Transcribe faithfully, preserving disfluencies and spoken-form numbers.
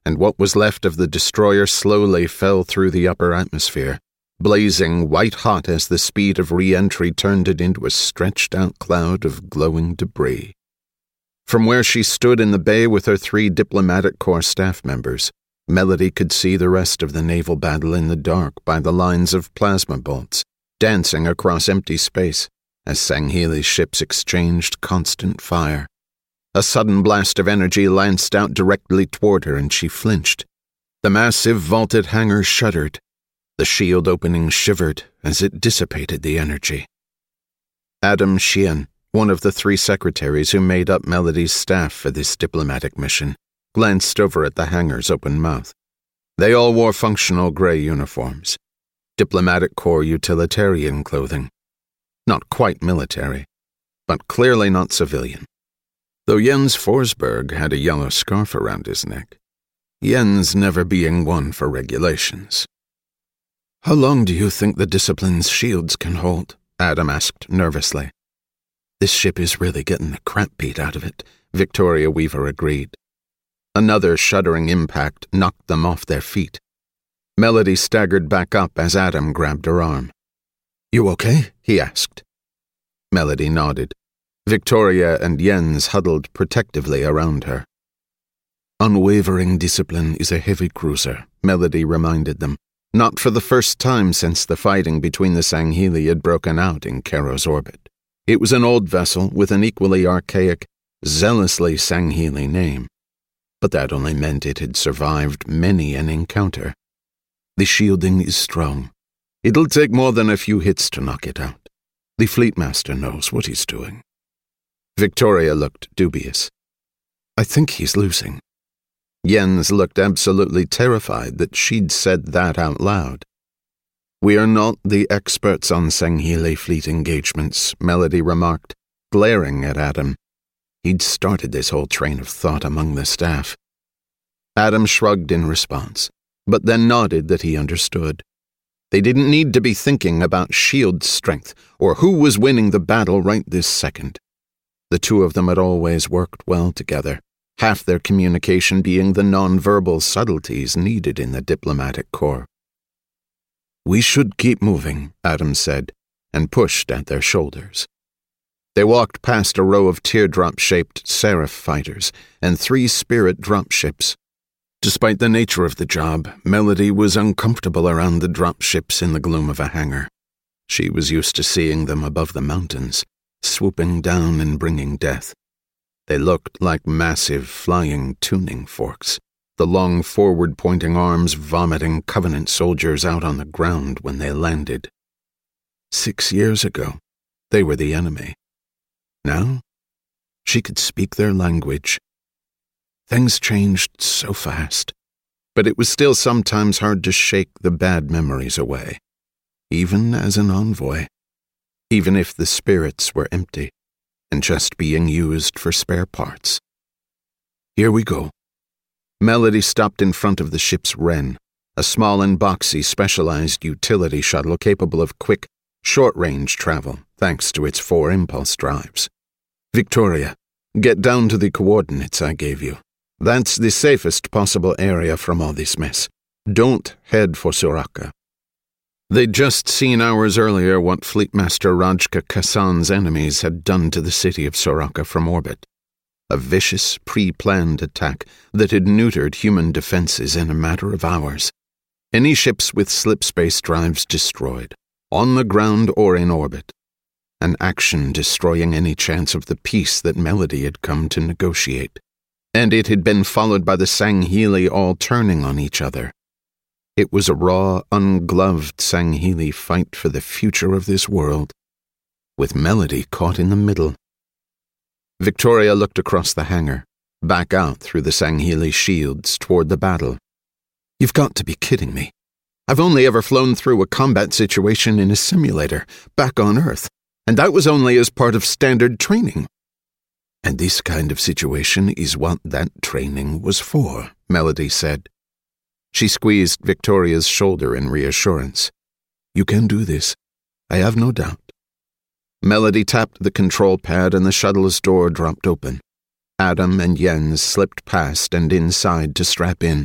and what was left of the destroyer slowly fell through the upper atmosphere, blazing white-hot as the speed of re-entry turned it into a stretched-out cloud of glowing debris. From where she stood in the bay with her three Diplomatic Corps staff members, Melody could see the rest of the naval battle in the dark by the lines of plasma bolts, dancing across empty space as Sangheili's ships exchanged constant fire. A sudden blast of energy lanced out directly toward her, and she flinched. The massive vaulted hangar shuddered. The shield opening shivered as it dissipated the energy. Adam Sheehan, one of the three secretaries who made up Melody's staff for this diplomatic mission, glanced over at the hangar's open mouth. They all wore functional gray uniforms. Diplomatic Corps utilitarian clothing. Not quite military, but clearly not civilian. Though Jens Forsberg had a yellow scarf around his neck, Jens never being one for regulations. "How long do you think the discipline's shields can hold?" Adam asked nervously. "This ship is really getting the crap beat out of it," Victoria Weaver agreed. Another shuddering impact knocked them off their feet. Melody staggered back up as Adam grabbed her arm. "You okay?" he asked. Melody nodded. Victoria and Jens huddled protectively around her. "Unwavering discipline is a heavy cruiser," Melody reminded them, not for the first time since the fighting between the Sangheili had broken out in Kero's orbit. It was an old vessel with an equally archaic, zealously Sangheili name, but that only meant it had survived many an encounter. "The shielding is strong. It'll take more than a few hits to knock it out. The Fleetmaster knows what he's doing." Victoria looked dubious. "I think he's losing." Jens looked absolutely terrified that she'd said that out loud. "We are not the experts on Sangheili fleet engagements," Melody remarked, glaring at Adam. He'd started this whole train of thought among the staff. Adam shrugged in response, but then nodded that he understood. They didn't need to be thinking about shield strength or who was winning the battle right this second. The two of them had always worked well together, half their communication being the non-verbal subtleties needed in the diplomatic corps. "We should keep moving," Adam said, and pushed at their shoulders. They walked past a row of teardrop-shaped Seraph fighters and three Spirit dropships. Despite the nature of the job, Melody was uncomfortable around the dropships in the gloom of a hangar. She was used to seeing them above the mountains, swooping down and bringing death. They looked like massive flying tuning forks, the long forward-pointing arms vomiting Covenant soldiers out on the ground when they landed. Six years ago, they were the enemy. Now, she could speak their language. Things changed so fast, but it was still sometimes hard to shake the bad memories away, even as an envoy, even if the spirits were empty and just being used for spare parts. "Here we go." Melody stopped in front of the ship's Wren, a small and boxy specialized utility shuttle capable of quick, short-range travel thanks to its four impulse drives. "Victoria, get down to the coordinates I gave you. That's the safest possible area from all this mess. Don't head for Soraka." They'd just seen hours earlier what Fleetmaster Rajka Kassan's enemies had done to the city of Soraka from orbit. A vicious, pre-planned attack that had neutered human defenses in a matter of hours. Any ships with slipspace drives destroyed, on the ground or in orbit. An action destroying any chance of the peace that Melody had come to negotiate. And it had been followed by the Sangheili all turning on each other. It was a raw, ungloved Sangheili fight for the future of this world, with Melody caught in the middle. Victoria looked across the hangar, back out through the Sangheili shields toward the battle. "You've got to be kidding me. I've only ever flown through a combat situation in a simulator, back on Earth, and that was only as part of standard training." "And this kind of situation is what that training was for," Melody said. She squeezed Victoria's shoulder in reassurance. "You can do this. I have no doubt." Melody tapped the control pad and the shuttle's door dropped open. Adam and Jens slipped past and inside to strap in.